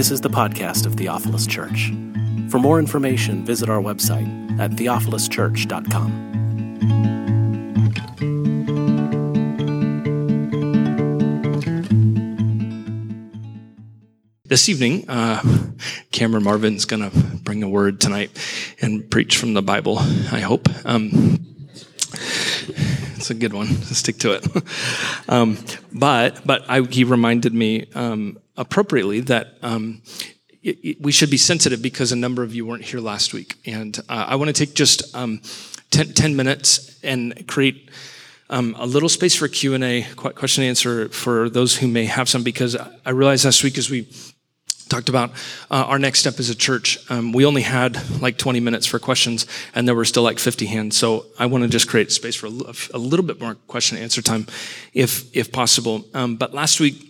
This is the podcast of Theophilus Church. For more information, visit our website at theophiluschurch.com. This evening, Cameron Marvin's going to bring a word tonight and preach from the Bible, I hope. It's a good one. Stick to it. He reminded me appropriately that we should be sensitive because a number of you weren't here last week. And I want to take just 10 minutes and create a little space for Q&A, question and answer for those who may have some, because I realized last week as we talked about our next step as a church, we only had like 20 minutes for questions, and there were still like 50 hands. So I want to just create space for a little bit more question and answer time, if possible. But last week,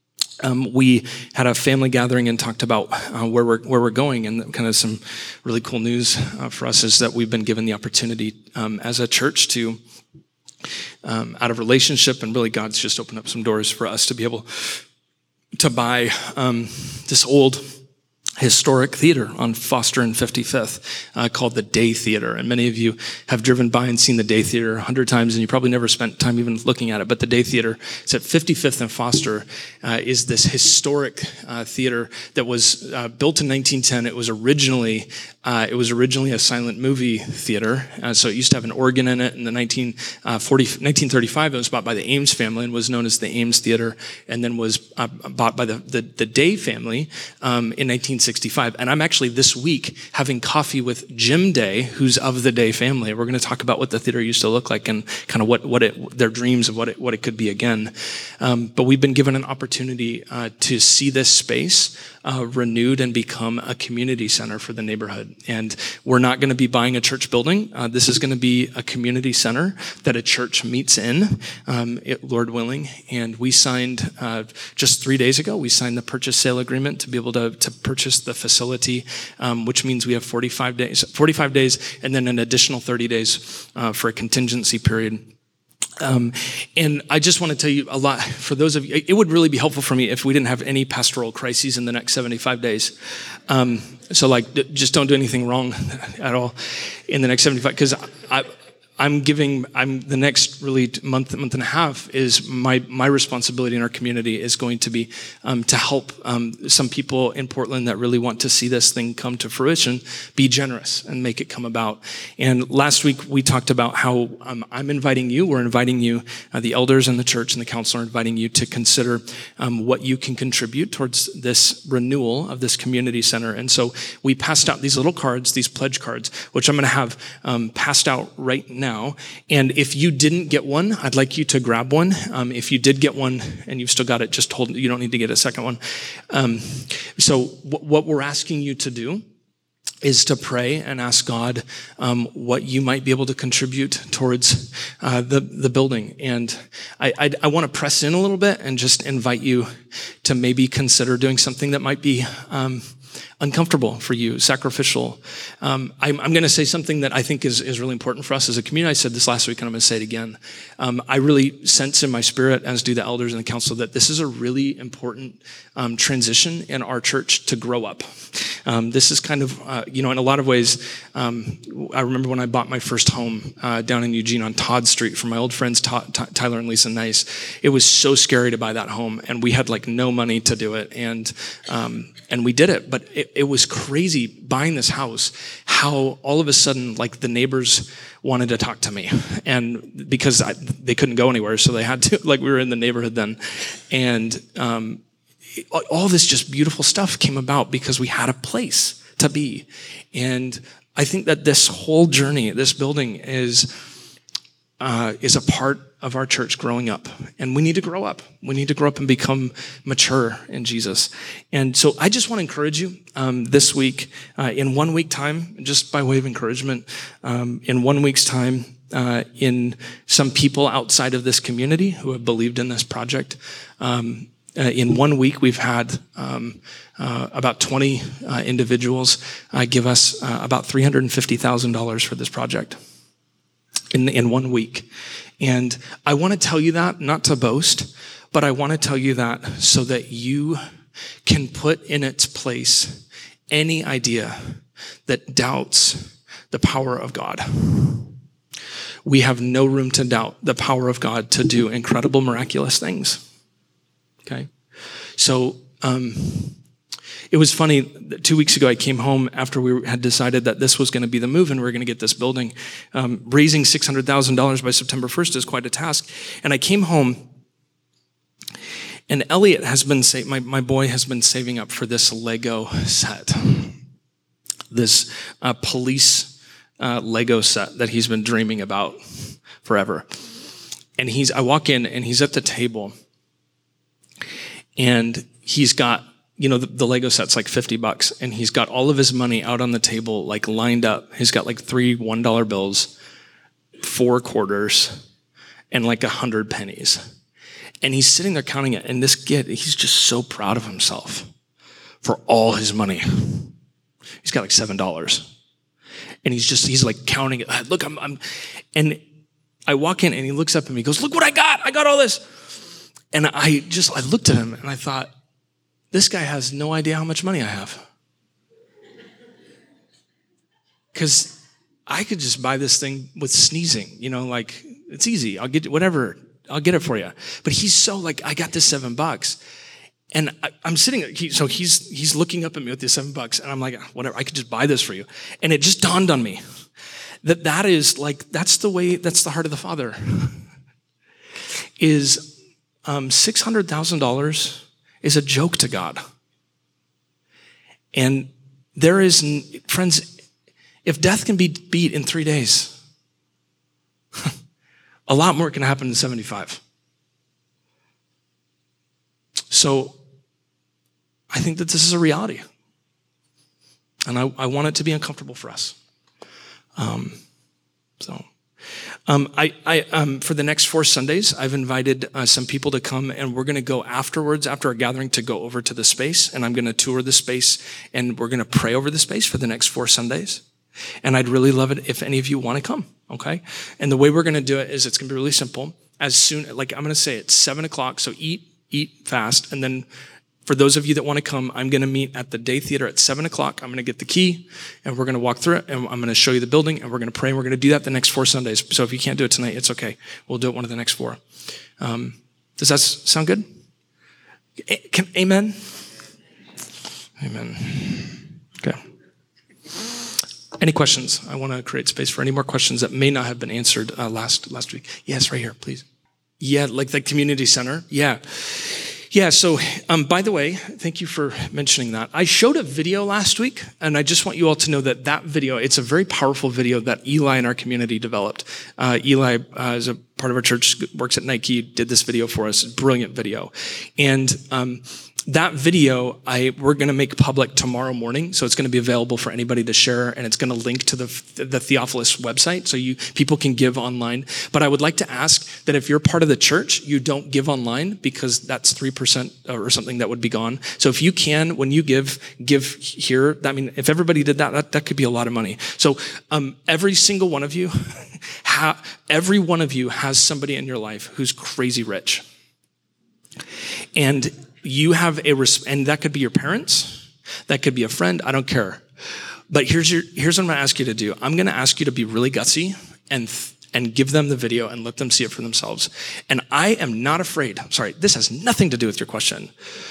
we had a family gathering and talked about where we're going, and kind of some really cool news for us is that we've been given the opportunity as a church to, out of relationship, and really God's just opened up some doors for us to be able to buy this old historic theater on Foster and 55th called the Day Theater. And many of you have driven by and seen the Day Theater 100 times, and you probably never spent time even looking at it. But the Day Theater, it's at 55th and Foster, is this historic theater that was built in 1910. It was originally a silent movie theater. So it used to have an organ in it. In the 1935, it was bought by the Ames family and was known as the Ames Theater, and then was bought by the Day family in 1965. And I'm actually this week having coffee with Jim Day, who's of the Day family. We're going to talk about what the theater used to look like and kind of their dreams of what it could be again. But we've been given an opportunity to see this space renewed and become a community center for the neighborhood. And we're not going to be buying a church building. This is going to be a community center that a church meets in, Lord willing. And we signed, just 3 days ago, we signed the purchase sale agreement to be able to purchase the facility, which means we have 45 days, and then an additional 30 days for a contingency period. And I just want to tell you a lot, for those of you, it would really be helpful for me if we didn't have any pastoral crises in the next 75 days. So just don't do anything wrong at all in the next 75, because I'm the next really month and a half is my responsibility in our community is going to be to help some people in Portland that really want to see this thing come to fruition, be generous and make it come about. And last week we talked about how we're inviting you, the elders in the church and the council are inviting you to consider what you can contribute towards this renewal of this community center. And so we passed out these little cards, these pledge cards, which I'm going to have passed out right now. And if you didn't get one, I'd like you to grab one. If you did get one and you've still got it, just hold it. You don't need to get a second one. So what we're asking you to do is to pray and ask God what you might be able to contribute towards the building. And I want to press in a little bit and just invite you to maybe consider doing something that might be uncomfortable for you, sacrificial. I'm going to say something that I think is really important for us as a community. I said this last week, and I'm going to say it again. I really sense in my spirit, as do the elders and the council, that this is a really important transition in our church to grow up. This is kind of, in a lot of ways, I remember when I bought my first home down in Eugene on Todd Street from my old friends Tyler and Lisa Nice. It was so scary to buy that home, and we had no money to do it, and we did it. But it was crazy buying this house, how all of a sudden, the neighbors wanted to talk to me, and because they couldn't go anywhere, so they had to, we were in the neighborhood then, and all this just beautiful stuff came about because we had a place to be. And I think that this whole journey, this building is a part of our church growing up. And we need to grow up. We need to grow up and become mature in Jesus. And so I just want to encourage you this week, in 1 week time, just by way of encouragement, in 1 week's time, in some people outside of this community who have believed in this project. In 1 week, we've had about 20 individuals give us about $350,000 for this project in 1 week. And I want to tell you that, not to boast, but I want to tell you that so that you can put in its place any idea that doubts the power of God. We have no room to doubt the power of God to do incredible, miraculous things. Okay? So, it was funny, 2 weeks ago I came home after we had decided that this was going to be the move and we were going to get this building. Raising $600,000 by September 1st is quite a task. And I came home and Elliot has been, my boy has been saving up for this Lego set. This police Lego set that he's been dreaming about forever. And I walk in and he's at the table and he's got, the Lego set's like $50 and he's got all of his money out on the table, like lined up. He's got like 3 $1 bills, 4 quarters, and like 100 pennies. And he's sitting there counting it. And this kid, he's just so proud of himself for all his money. He's got like $7. And he's like counting it. Look, and I walk in and he looks up at me, he goes, look what I got. I got all this. And I looked at him and I thought, this guy has no idea how much money I have. Because I could just buy this thing with sneezing, like it's easy. I'll get whatever. I'll get it for you. But he's so like, I got this $7. And I'm sitting there, so he's looking up at me with this $7 and I'm like, whatever, I could just buy this for you. And it just dawned on me that is like, that's the heart of the Father. Is $600,000 is a joke to God. And there is, friends, if death can be beat in 3 days, a lot more can happen in 75. So I think that this is a reality. And I want it to be uncomfortable for us. For the next 4 Sundays, I've invited some people to come and we're going to go afterwards, after our gathering, to go over to the space and I'm going to tour the space and we're going to pray over the space for the next 4 Sundays. And I'd really love it if any of you want to come, okay? And the way we're going to do it is it's going to be really simple. As soon, like I'm going to say it's 7:00, so eat fast. And then for those of you that want to come, I'm going to meet at the Day Theater at 7:00. I'm going to get the key and we're going to walk through it and I'm going to show you the building and we're going to pray and we're going to do that the next 4 Sundays. So if you can't do it tonight, it's okay. We'll do it one of the next 4. Does that sound good? Amen? Amen. Okay. Any questions? I want to create space for any more questions that may not have been answered last week. Yes, right here, please. Yeah, like the community center. Yeah. Yeah, so by the way, thank you for mentioning that. I showed a video last week, and I just want you all to know that video, it's a very powerful video that Eli in our community developed. Eli is a part of our church, works at Nike, did this video for us, brilliant video. And that video, we're going to make public tomorrow morning, so it's going to be available for anybody to share, and it's going to link to the Theophilus website, so people can give online. But I would like to ask that if you're part of the church, you don't give online, because that's 3% or something that would be gone. So if you can, when you give here. I mean, if everybody did that could be a lot of money. So every single one of you, every one of you has somebody in your life who's crazy rich, and you have and that could be your parents, that could be a friend, I don't care. But here's what I'm going to ask you to do. I'm going to ask you to be really gutsy and give them the video and let them see it for themselves. And I am not afraid. Sorry, this has nothing to do with your question.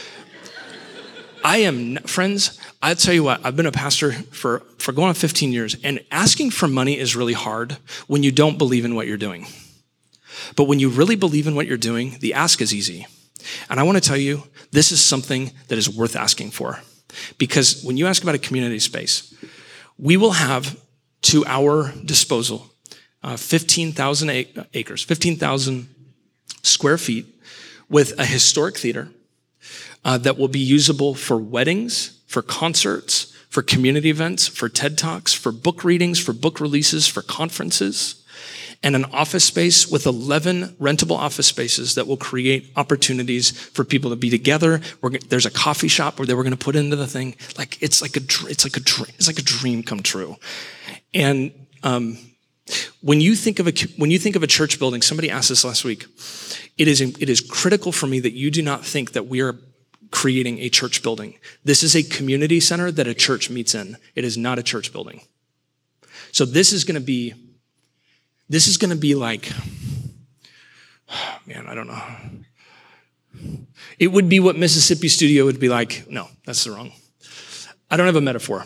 Friends, I'll tell you what, I've been a pastor for going on 15 years, and asking for money is really hard when you don't believe in what you're doing. But when you really believe in what you're doing, the ask is easy. And I want to tell you, this is something that is worth asking for. Because when you ask about a community space, we will have to our disposal 15,000 acres, 15,000 square feet with a historic theater that will be usable for weddings, for concerts, for community events, for TED Talks, for book readings, for book releases, for conferences, and an office space with 11 rentable office spaces that will create opportunities for people to be together. There's a coffee shop where they were going to put into the thing. Like it's like a dream come true. And when you think of a church building, somebody asked this last week. It is critical for me that you do not think that we are creating a church building. This is a community center that a church meets in. It is not a church building. So this is going to be like, man, I don't know. It would be what Mississippi Studio would be like. No, that's the wrong. I don't have a metaphor.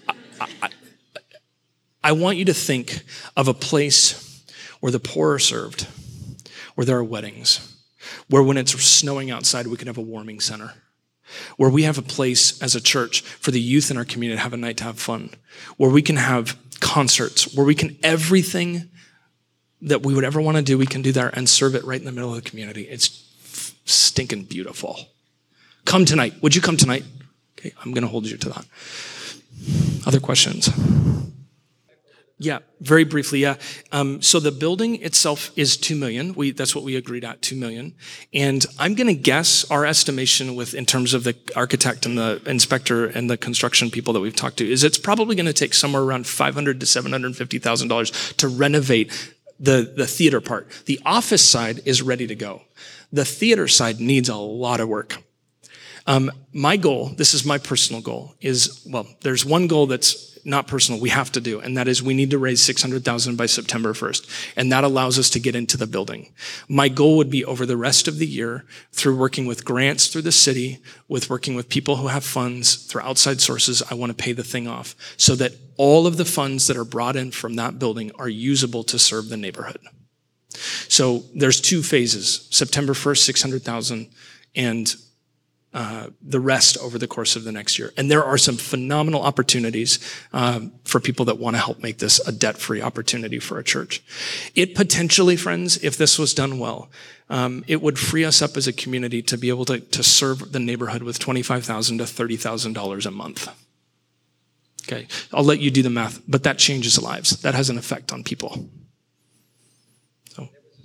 I want you to think of a place where the poor are served, where there are weddings, where when it's snowing outside, we can have a warming center, where we have a place as a church for the youth in our community to have a night to have fun, where we can have concerts, where we can, everything that we would ever want to do, we can do there and serve it right in the middle of the community. It's stinking beautiful. Come tonight. Would you come tonight? Okay, I'm going to hold you to that. Other questions? Yeah, very briefly, yeah. So the building itself is $2 million. That's what we agreed at, $2 million. And I'm going to guess our estimation in terms of the architect and the inspector and the construction people that we've talked to is it's probably going to take somewhere around $500,000 to $750,000 to renovate the theater part. The office side is ready to go. The theater side needs a lot of work. My goal, this is my personal goal, there's one goal that's not personal, we have to do, and that is we need to raise $600,000 by September 1st, and that allows us to get into the building. My goal would be over the rest of the year, through working with grants through the city, with working with people who have funds, through outside sources, I want to pay the thing off, so that all of the funds that are brought in from that building are usable to serve the neighborhood. So there's 2 phases, September 1st, 600,000, and the rest over the course of the next year. And there are some phenomenal opportunities for people that want to help make this a debt-free opportunity for a church. It potentially, friends, if this was done well, it would free us up as a community to be able to serve the neighborhood with $25,000 to $30,000 a month. Okay, I'll let you do the math, but that changes lives. That has an effect on people. So,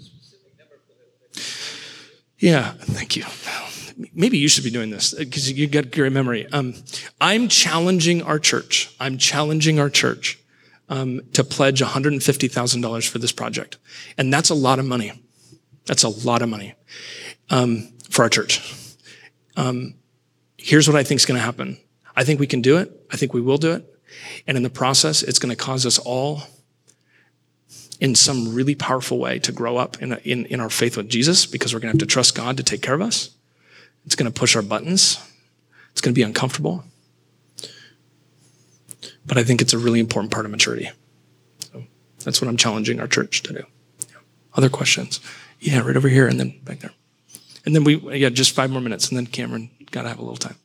yeah, thank you. Maybe you should be doing this because you got great memory. I'm challenging our church. To pledge $150,000 for this project. And that's a lot of money. That's a lot of money for our church. Here's what I think is going to happen. I think we can do it. I think we will do it. And in the process, it's going to cause us all in some really powerful way to grow up in our faith with Jesus, because we're going to have to trust God to take care of us. It's going to push our buttons. It's going to be uncomfortable. But I think it's a really important part of maturity. So that's what I'm challenging our church to do. Yeah. Other questions? Yeah, right over here and then back there. And then just 5 more minutes, and then Cameron got to have a little time.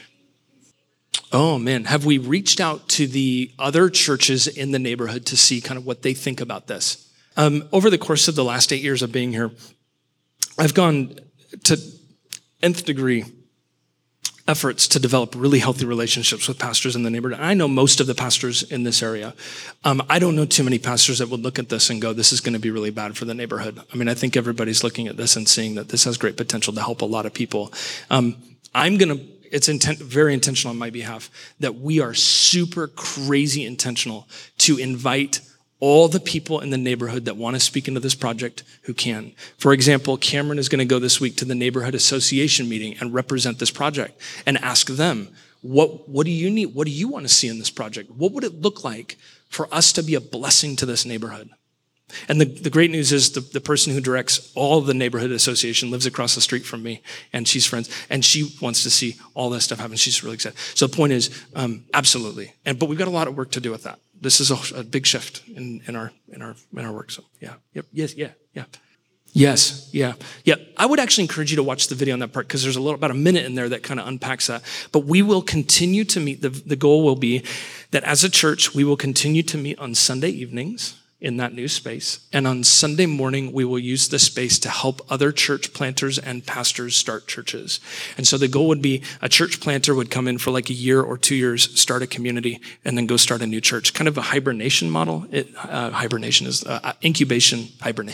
Oh man, have we reached out to the other churches in the neighborhood to see kind of what they think about this? Over the course of the last 8 years of being here, I've gone to nth degree efforts to develop really healthy relationships with pastors in the neighborhood. I know most of the pastors in this area. I don't know too many pastors that would look at this and go, this is going to be really bad for the neighborhood. I mean, I think everybody's looking at this and seeing that this has great potential to help a lot of people. It's very intentional on my behalf that we are super crazy intentional to invite all the people in the neighborhood that want to speak into this project who can. For example, Cameron is going to go this week to the neighborhood association meeting and represent this project and ask them, what do you need? What do you want to see in this project? What would it look like for us to be a blessing to this neighborhood? And the great news is the person who directs all of the neighborhood association lives across the street from me, and she's friends, and she wants to see all that stuff happen. She's really excited. So the point is, absolutely. But we've got a lot of work to do with that. This is a big shift in our work. So yeah, yep, yes, yeah. Yes, yeah. I would actually encourage you to watch the video on that part, because there's about a minute in there that kind of unpacks that. But we will continue to meet. The goal will be that as a church, we will continue to meet on Sunday evenings in that new space. And on Sunday morning, we will use the space to help other church planters and pastors start churches. And so the goal would be a church planter would come in for like a year or 2 years, start a community, and then go start a new church. Kind of a hibernation model. Hibernation is incubation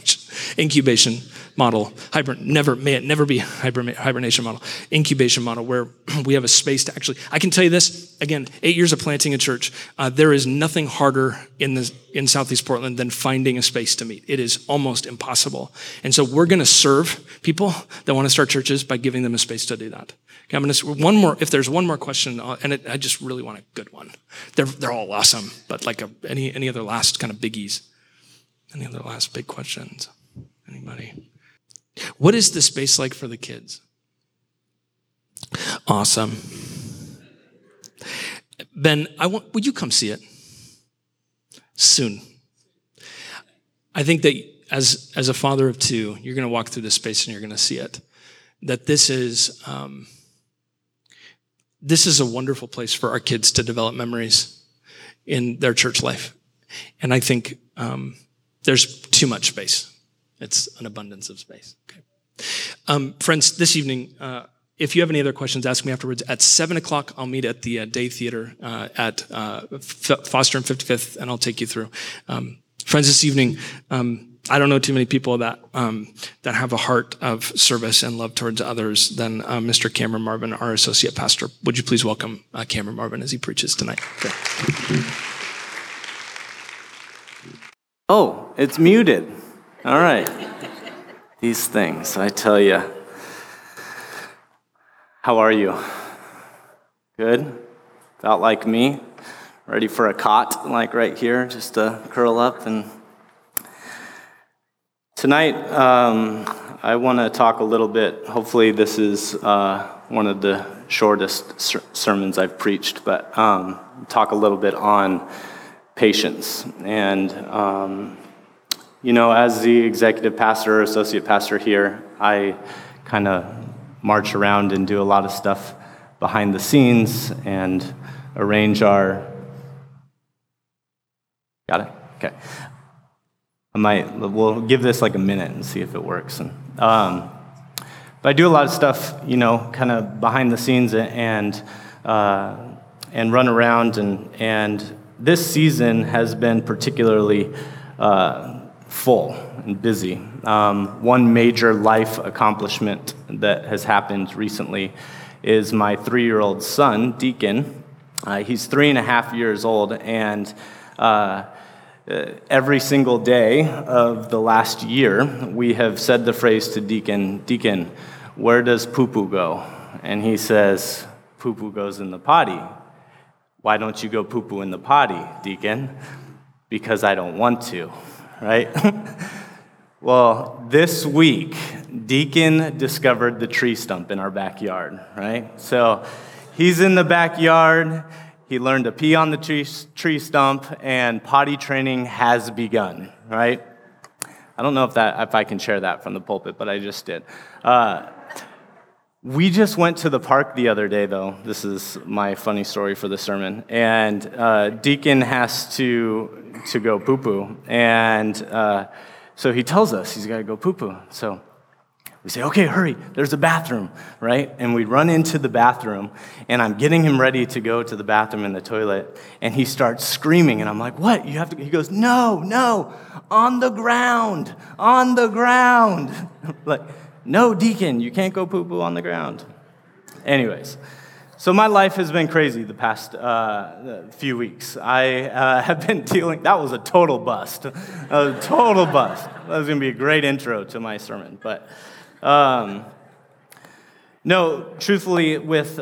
model. May it never be hibernation model. Incubation model, where we have a space to actually, I can tell you this, again, 8 years of planting a church, there is nothing harder in Southeast Portland than finding a space to meet. It is almost impossible. And so we're going to serve people that want to start churches by giving them a space to do that. Okay, I'm gonna one more. If there's one more question, I just really want a good one. They're all awesome, but like any other last kind of biggies? Any other last big questions? Anybody? What is the space like for the kids? Awesome. Ben, would you come see it? Soon. I think that as a father of two, you're going to walk through this space and you're going to see it. That this is a wonderful place for our kids to develop memories in their church life. And I think there's too much space. It's an abundance of space. Okay. Friends, this evening, if you have any other questions, ask me afterwards. At 7 o'clock, I'll meet at the Day Theater at Foster and 55th, and I'll take you through. Friends, this evening, I don't know too many people that have a heart of service and love towards others than Mr. Cameron Marvin, our associate pastor. Would you please welcome Cameron Marvin as he preaches tonight? Okay. Oh, it's muted. All right. These things, I tell you. How are you? Good? About like me? Ready for a cot, like right here, just to curl up? And tonight, I want to talk a little bit. Hopefully this is one of the shortest sermons I've preached, but talk a little bit on patience. And as the executive pastor or associate pastor here, I kind of march around and do a lot of stuff behind the scenes and arrange our... Got it? Okay. We'll give this like a minute and see if it works. But I do a lot of stuff, kind of behind the scenes and run around. And this season has been particularly full and busy. One major life accomplishment that has happened recently is my 3-year-old son, Deacon. He's 3.5 years old, and every single day of the last year, we have said the phrase to Deacon, "Deacon, where does poo-poo go?" And he says, "Poo-poo goes in the potty." "Why don't you go poo-poo in the potty, Deacon?" "Because I don't want to," right? Well, this week, Deacon discovered the tree stump in our backyard, right? So he's in the backyard. He learned to pee on the tree stump, and potty training has begun, right? I don't know if I can share that from the pulpit, but I just did. We just went to the park the other day, though. This is my funny story for the sermon. And Deacon has to go poo-poo. And so he tells us he's got to go poo-poo. So we say, "Okay, hurry, there's a bathroom," right? And we run into the bathroom, and I'm getting him ready to go to the bathroom in the toilet, and he starts screaming, and I'm like, "What? You have to?" He goes, No, on the ground. Like, "No, Deacon, you can't go poo-poo on the ground." Anyways, so my life has been crazy the past few weeks. I have been dealing... That was a total bust. That was going to be a great intro to my sermon. But no, truthfully, with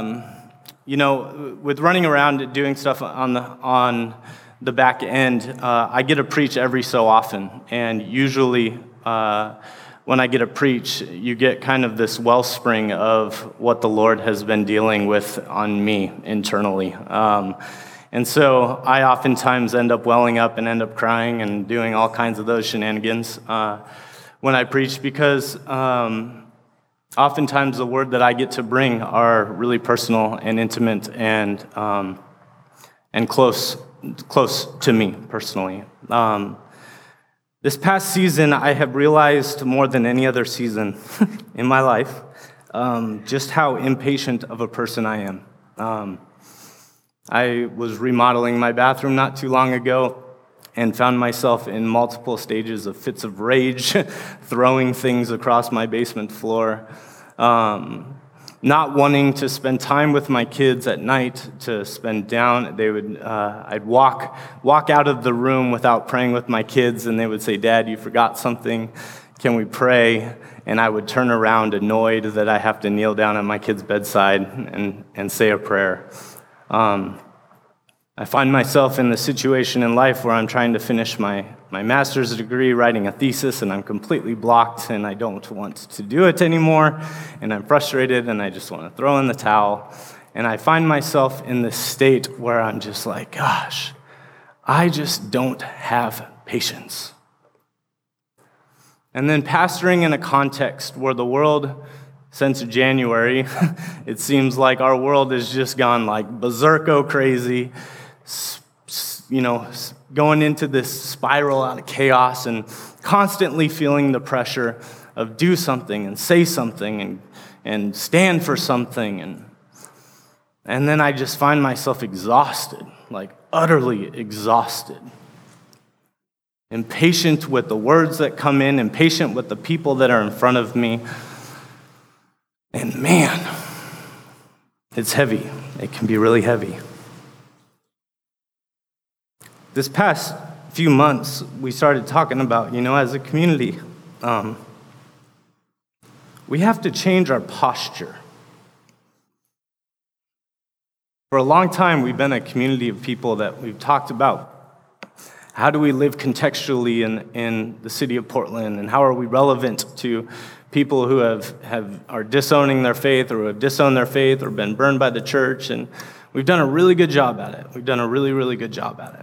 running around and doing stuff on the back end, I get to preach every so often. And usually... when I get to preach, you get kind of this wellspring of what the Lord has been dealing with on me internally. And so I oftentimes end up welling up and end up crying and doing all kinds of those shenanigans when I preach, because oftentimes the word that I get to bring are really personal and intimate and close to me personally. This past season, I have realized more than any other season in my life just how impatient of a person I am. I was remodeling my bathroom not too long ago and found myself in multiple stages of fits of rage, throwing things across my basement floor, not wanting to spend time with my kids at night to spend down. I'd walk out of the room without praying with my kids, and they would say, "Dad, you forgot something. Can we pray?" and I would turn around annoyed that I have to kneel down at my kid's bedside and say a prayer. I find myself in the situation in life where I'm trying to finish my master's degree, writing a thesis, and I'm completely blocked, and I don't want to do it anymore, and I'm frustrated, and I just want to throw in the towel. And I find myself in this state where I'm just like, gosh, I just don't have patience. And then pastoring in a context where the world, since January, it seems like our world has just gone like berserko crazy, going into this spiral out of chaos and constantly feeling the pressure of do something and say something and stand for something. And then I just find myself exhausted, like utterly exhausted. Impatient with the words that come in, impatient with the people that are in front of me. And man, it's heavy. It can be really heavy. This past few months, we started talking about, as a community, we have to change our posture. For a long time, we've been a community of people that we've talked about how do we live contextually in the city of Portland, and how are we relevant to people who are disowning their faith, or who have disowned their faith, or been burned by the church, and we've done a really good job at it. We've done a really, really good job at it.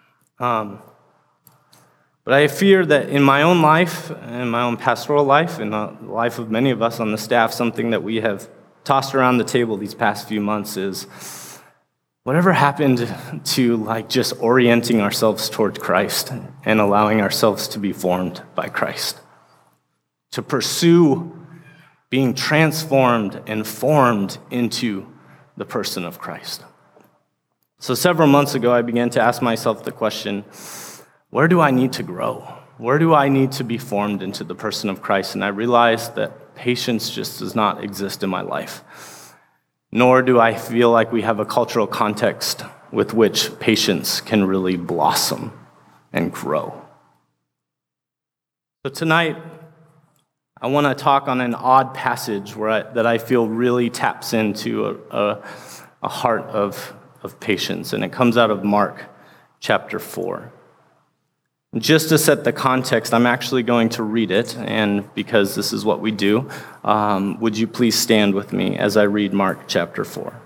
But I fear that in my own life, in my own pastoral life, in the life of many of us on the staff, something that we have tossed around the table these past few months is whatever happened to just orienting ourselves toward Christ and allowing ourselves to be formed by Christ, to pursue being transformed and formed into the person of Christ. So several months ago, I began to ask myself the question, where do I need to grow? Where do I need to be formed into the person of Christ? And I realized that patience just does not exist in my life, nor do I feel like we have a cultural context with which patience can really blossom and grow. So tonight, I want to talk on an odd passage that I feel really taps into a heart of patience, and it comes out of Mark chapter 4. Just to set the context, I'm actually going to read it, and because this is what we do, would you please stand with me as I read Mark chapter 4.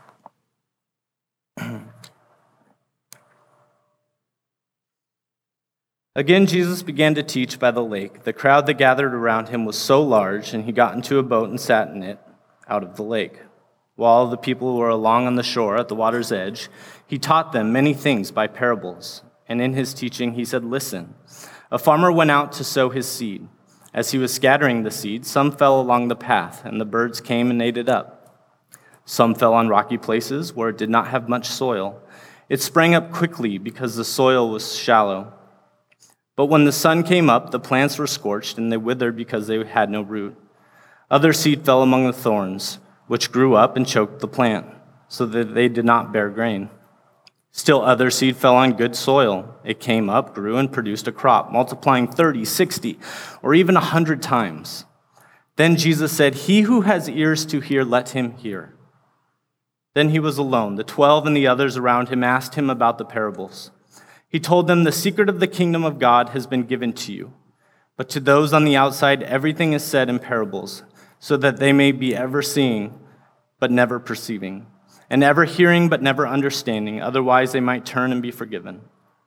Again, Jesus began to teach by the lake. The crowd that gathered around him was so large, and he got into a boat and sat in it out of the lake. While the people were along on the shore at the water's edge, he taught them many things by parables. And in his teaching, he said, "Listen, a farmer went out to sow his seed. As he was scattering the seed, some fell along the path, and the birds came and ate it up. Some fell on rocky places where it did not have much soil. It sprang up quickly because the soil was shallow. But when the sun came up, the plants were scorched, and they withered because they had no root. Other seed fell among the thorns, which grew up and choked the plant, so that they did not bear grain. Still other seed fell on good soil. It came up, grew, and produced a crop, multiplying 30, 60, or even 100 times. Then Jesus said, 'He who has ears to hear, let him hear.' Then he was alone. The 12 and the others around him asked him about the parables. He told them, 'The secret of the kingdom of God has been given to you. But to those on the outside, everything is said in parables, so that they may be ever seeing, but never perceiving, and ever hearing, but never understanding. Otherwise, they might turn and be forgiven.'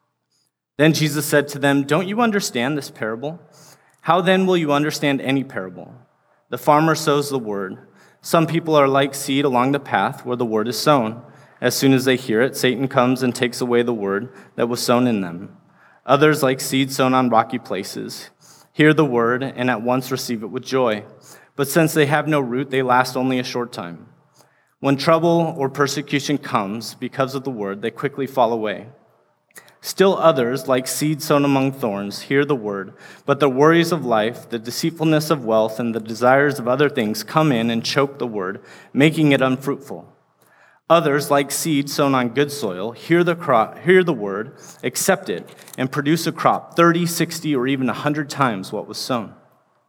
Then Jesus said to them, 'Don't you understand this parable? How then will you understand any parable? The farmer sows the word. Some people are like seed along the path where the word is sown. As soon as they hear it, Satan comes and takes away the word that was sown in them. Others, like seed sown on rocky places, hear the word and at once receive it with joy. But since they have no root, they last only a short time. When trouble or persecution comes because of the word, they quickly fall away. Still others, like seed sown among thorns, hear the word, but the worries of life, the deceitfulness of wealth, and the desires of other things come in and choke the word, making it unfruitful. Others, like seed sown on good soil, hear the word, accept it, and produce a crop 30, 60, or even 100 times what was sown.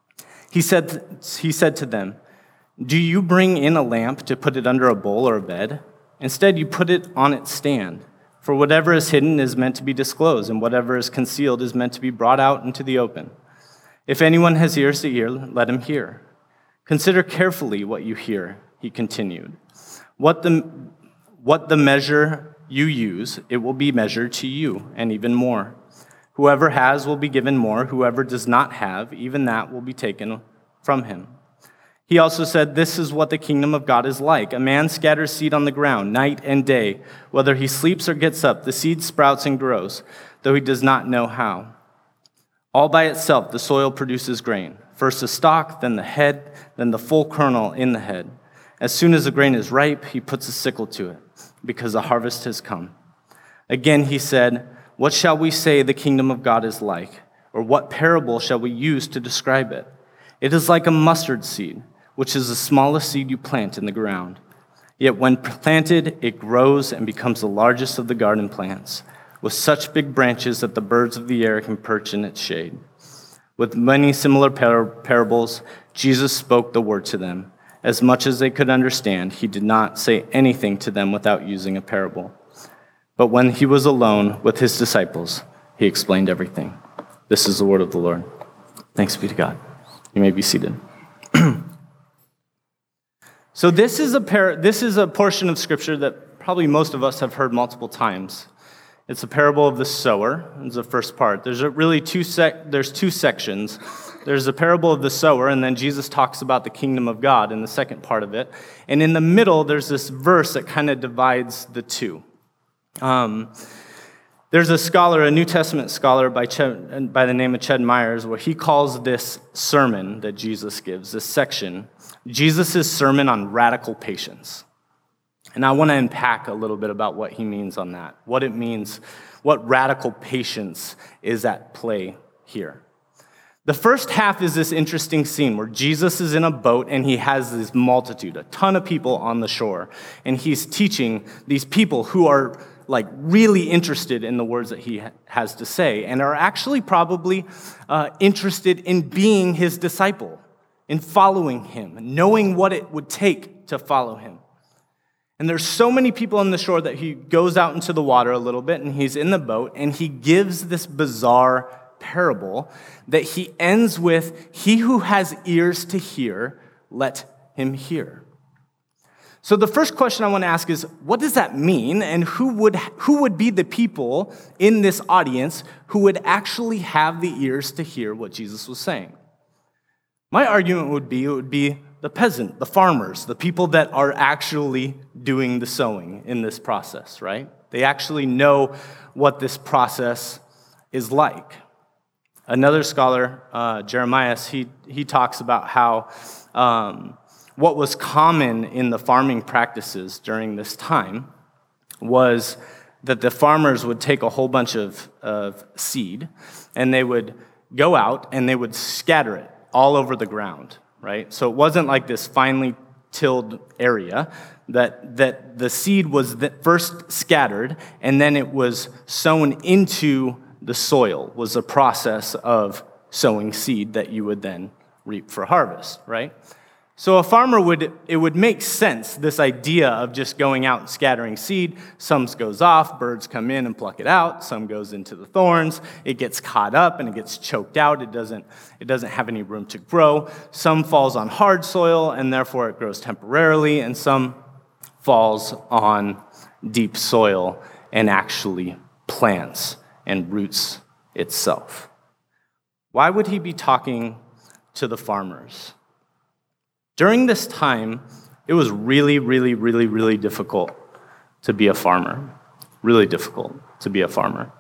He said to them, "Do you bring in a lamp to put it under a bowl or a bed? Instead, you put it on its stand. For whatever is hidden is meant to be disclosed, and whatever is concealed is meant to be brought out into the open. If anyone has ears to hear, let him hear. Consider carefully what you hear," he continued. What the measure you use, it will be measured to you, and even more. Whoever has will be given more. Whoever does not have, even that will be taken from him. He also said, "This is what the kingdom of God is like. A man scatters seed on the ground night and day. Whether he sleeps or gets up, the seed sprouts and grows, though he does not know how. All by itself, the soil produces grain. First the stalk, then the head, then the full kernel in the head. As soon as the grain is ripe, he puts a sickle to it, because the harvest has come." Again he said, "What shall we say the kingdom of God is like? Or what parable shall we use to describe it? It is like a mustard seed, which is the smallest seed you plant in the ground. Yet when planted, it grows and becomes the largest of the garden plants, with such big branches that the birds of the air can perch in its shade." With many similar parables, Jesus spoke the word to them. As much as they could understand, he did not say anything to them without using a parable. But when he was alone with his disciples, he explained everything. This is the word of the Lord. Thanks be to God. You may be seated. So this is a portion of Scripture that probably most of us have heard multiple times. It's a parable of the sower. It's the first part. There's two sections. There's the parable of the sower, and then Jesus talks about the kingdom of God in the second part of it. And in the middle, there's this verse that kind of divides the two. There's a scholar, a New Testament scholar by the name of Ched Myers, where he calls this sermon that Jesus gives, this section, Jesus' sermon on radical patience. And I want to unpack a little bit about what he means on that, what it means, what radical patience is at play here. The first half is this interesting scene where Jesus is in a boat and he has this multitude, a ton of people on the shore, and he's teaching these people who are like really interested in the words that he has to say and are actually probably interested in being his disciple, in following him, knowing what it would take to follow him. And there's so many people on the shore that he goes out into the water a little bit and he's in the boat and he gives this bizarre parable that he ends with, "He who has ears to hear, let him hear." So the first question I want to ask is, what does that mean? And who would be the people in this audience who would actually have the ears to hear what Jesus was saying? My argument would be the peasant, the farmers, the people that are actually doing the sowing in this process, right? They actually know what this process is like. Another scholar, Jeremias, he talks about how what was common in the farming practices during this time was that the farmers would take a whole bunch of seed and they would go out and they would scatter it all over the ground, right? So it wasn't like this finely tilled area, that the seed was first scattered and then it was sown into the soil, was a process of sowing seed that you would then reap for harvest, right? So a farmer it would make sense, this idea of just going out and scattering seed. Some goes off, birds come in and pluck it out. Some goes into the thorns. It gets caught up and it gets choked out. It doesn't have any room to grow. Some falls on hard soil and therefore it grows temporarily, and some falls on deep soil and actually plants and roots itself. Why would he be talking to the farmers? During this time, it was really, really, really, really difficult to be a farmer. Really difficult to be a farmer.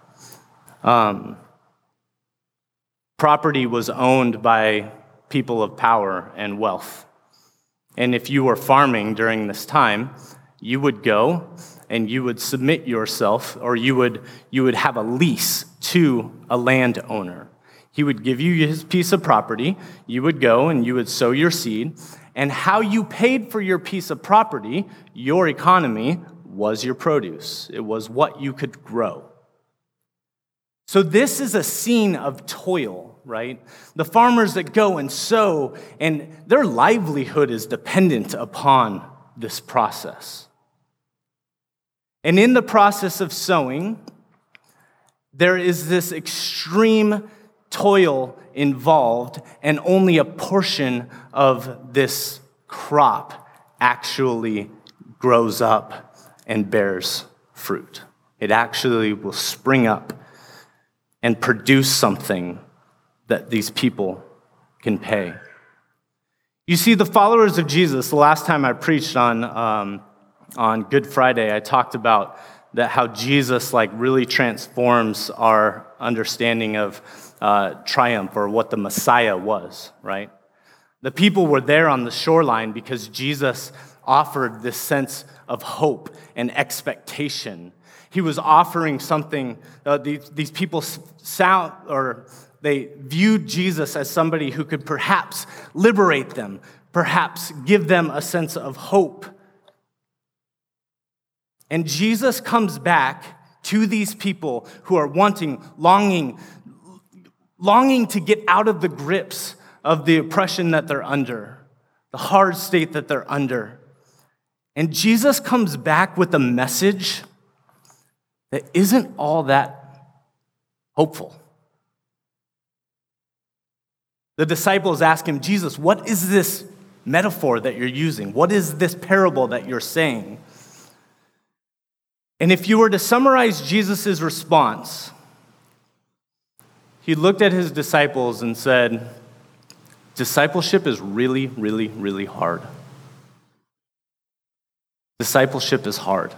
Property was owned by people of power and wealth. And if you were farming during this time, you would go and you would submit yourself, or you would have a lease to a landowner. He would give you his piece of property. You would go and you would sow your seed. And how you paid for your piece of property, your economy, was your produce. It was what you could grow. So this is a scene of toil right? The farmers that go and sow, and their livelihood is dependent upon this process. And in the process of sowing, there is this extreme toil involved, and only a portion of this crop actually grows up and bears fruit. It actually will spring up and produce something that these people can pay. You see, the followers of Jesus, the last time I preached on Good Friday, I talked about that how Jesus really transforms our understanding of triumph, or what the Messiah was, right? The people were there on the shoreline because Jesus offered this sense of hope and expectation. He was offering something. These people they viewed Jesus as somebody who could perhaps liberate them, perhaps give them a sense of hope. And Jesus comes back to these people who are longing to get out of the grips of the oppression that they're under, the hard state that they're under. And Jesus comes back with a message that isn't all that hopeful. The disciples ask him, Jesus, what is this metaphor that you're using? What is this parable that you're saying? And if you were to summarize Jesus' response, he looked at his disciples and said, discipleship is really, really, really hard. Discipleship is hard.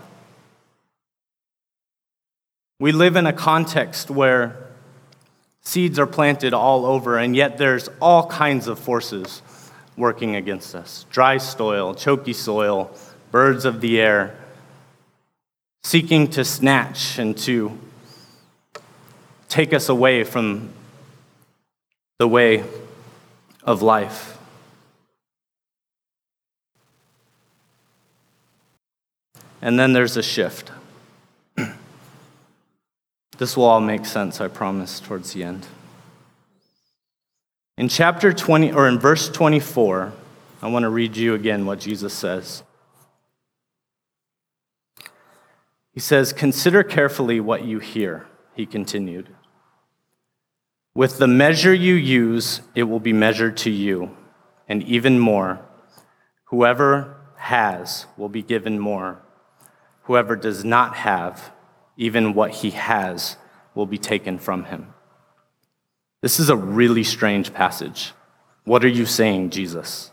We live in a context where seeds are planted all over, and yet there's all kinds of forces working against us. Dry soil, choky soil, birds of the air, seeking to snatch and to take us away from the way of life. And then there's a shift. This will all make sense, I promise, towards the end. In chapter 20, or in verse 24, I want to read you again what Jesus says. He says, "Consider carefully what you hear," he continued. "With the measure you use, it will be measured to you, and even more. Whoever has will be given more. Whoever does not have, even what he has will be taken from him." This is a really strange passage. What are you saying, Jesus?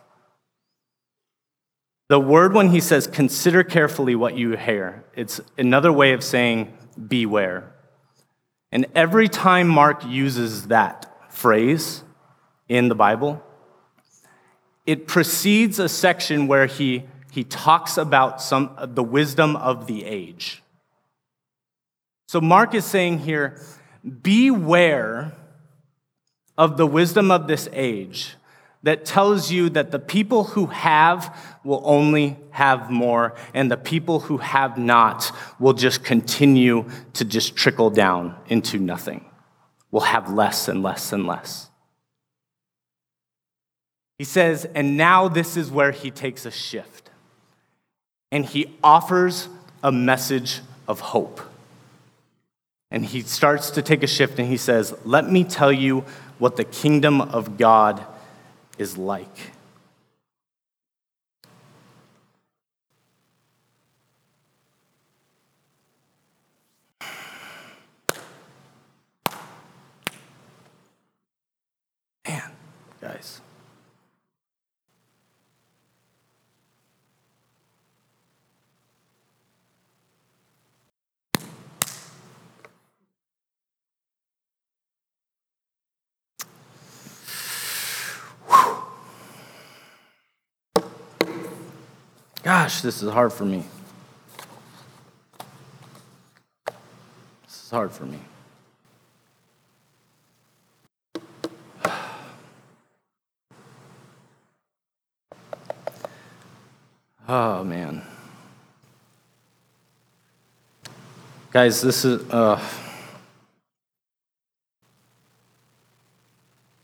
The word when he says, consider carefully what you hear, it's another way of saying beware. And every time Mark uses that phrase in the Bible, it precedes a section where he talks about the wisdom of the age. So Mark is saying here, beware of the wisdom of this age that tells you that the people who have will only have more, and the people who have not will just continue to just trickle down into nothing. Will have less and less and less. He says, and now this is where he takes a shift. And he offers a message of hope. And he starts to take a shift and he says, let me tell you what the kingdom of God is like. Man, guys. Gosh, this is hard for me. This is hard for me. Oh, man. Guys, this is...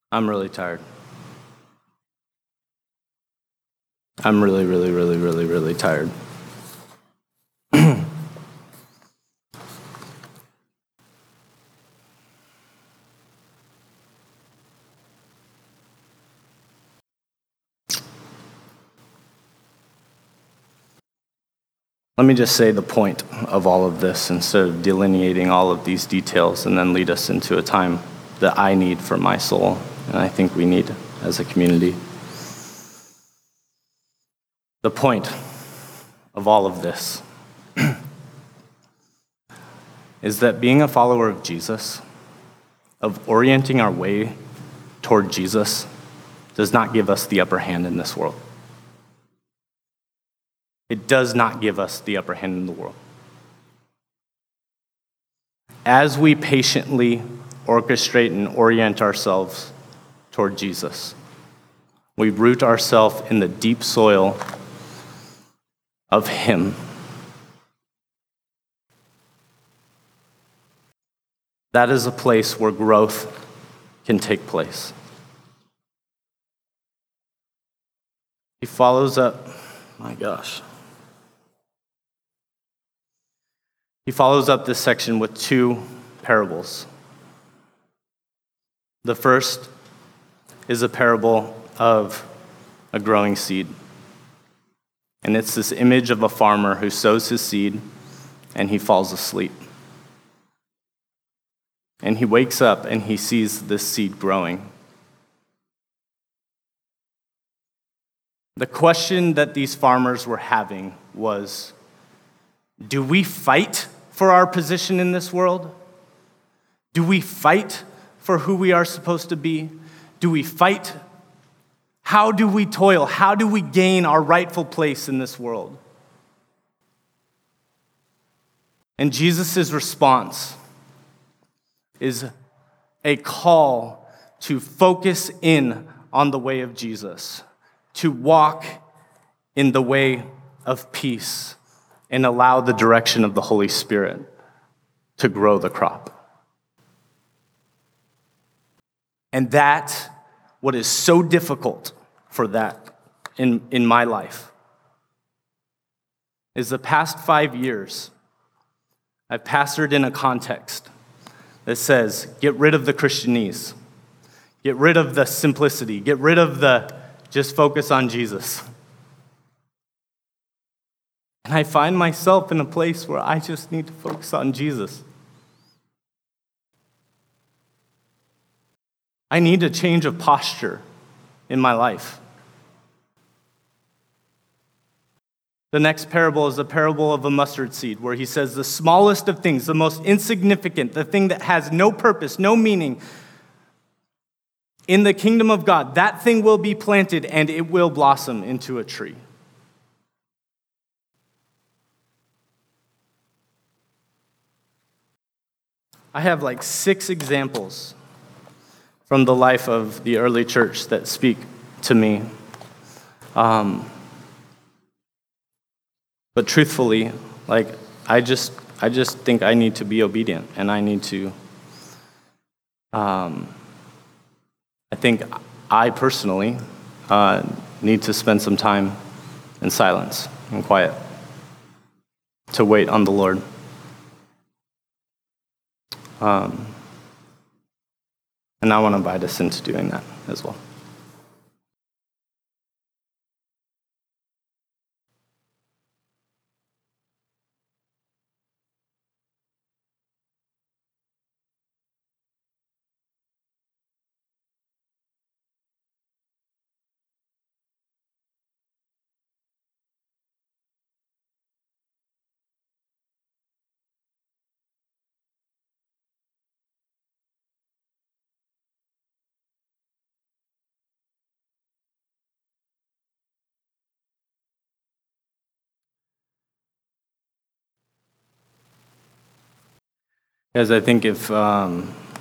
I'm really tired. I'm really, really, really, really, really tired. Let me just say the point of all of this instead of delineating all of these details and then lead us into a time that I need for my soul, and I think we need as a community. The point of all of this is that being a follower of Jesus, of orienting our way toward Jesus, does not give us the upper hand in this world. It does not give us the upper hand in the world. As we patiently orchestrate and orient ourselves toward Jesus, we root ourselves in the deep soil of Him. That is a place where growth can take place. He follows up, my gosh. He follows up this section with two parables. The first is a parable of a growing seed. And it's this image of a farmer who sows his seed and he falls asleep. And he wakes up and he sees this seed growing. The question that these farmers were having was, do we fight for our position in this world? Do we fight for who we are supposed to be? Do we fight? How do we toil? How do we gain our rightful place in this world? And Jesus' response is a call to focus in on the way of Jesus, to walk in the way of peace, and allow the direction of the Holy Spirit to grow the crop. And that's what is so difficult for that in my life is the past 5 years, I've pastored in a context that says, get rid of the Christianese, get rid of the simplicity, get rid of the just focus on Jesus. And I find myself in a place where I just need to focus on Jesus. I need a change of posture in my life. The next parable is a parable of a mustard seed, where he says the smallest of things, the most insignificant, the thing that has no purpose, no meaning, in the kingdom of God, that thing will be planted and it will blossom into a tree. I have like 6 examples from the life of the early church that speak to me. But truthfully, like I just think I need to be obedient, and I need to. I think I personally need to spend some time in silence and quiet to wait on the Lord. And I want to invite us into doing that as well. As I think if the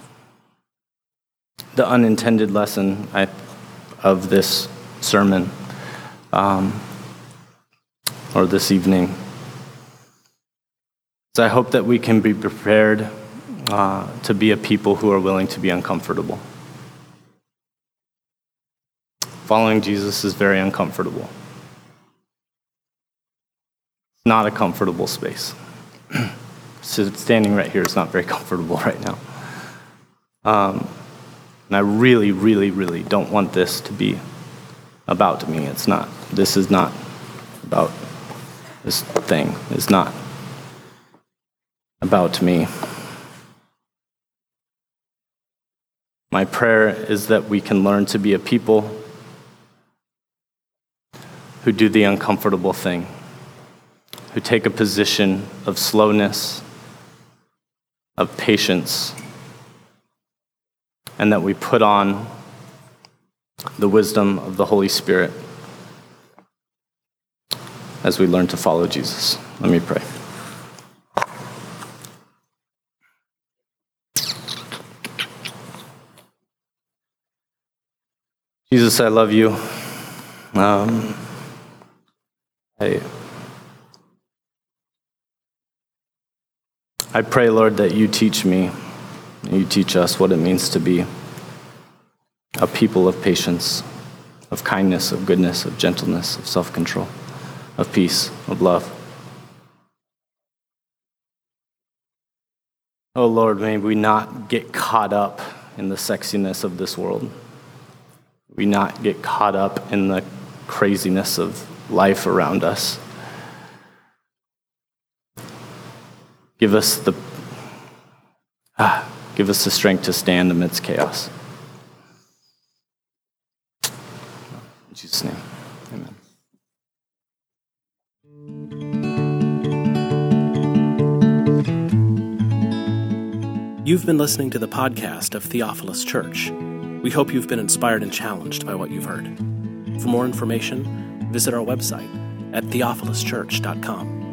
unintended lesson of this sermon or this evening is I hope that we can be prepared to be a people who are willing to be uncomfortable. Following Jesus is very uncomfortable. It's not a comfortable space. So standing right here is not very comfortable right now. And I really, really, really don't want this to be about me. It's not. This is not about this thing. It's not about me. My prayer is that we can learn to be a people who do the uncomfortable thing, who take a position of slowness, of patience, and that we put on the wisdom of the Holy Spirit as we learn to follow Jesus. Let me pray. Jesus, I love you. I pray, Lord, that you teach me, you teach us what it means to be a people of patience, of kindness, of goodness, of gentleness, of self-control, of peace, of love. Oh, Lord, may we not get caught up in the sexiness of this world. We not get caught up in the craziness of life around us. Give us the strength to stand amidst chaos. In Jesus' name, amen. You've been listening to the podcast of Theophilus Church. We hope you've been inspired and challenged by what you've heard. For more information, visit our website at theophiluschurch.com.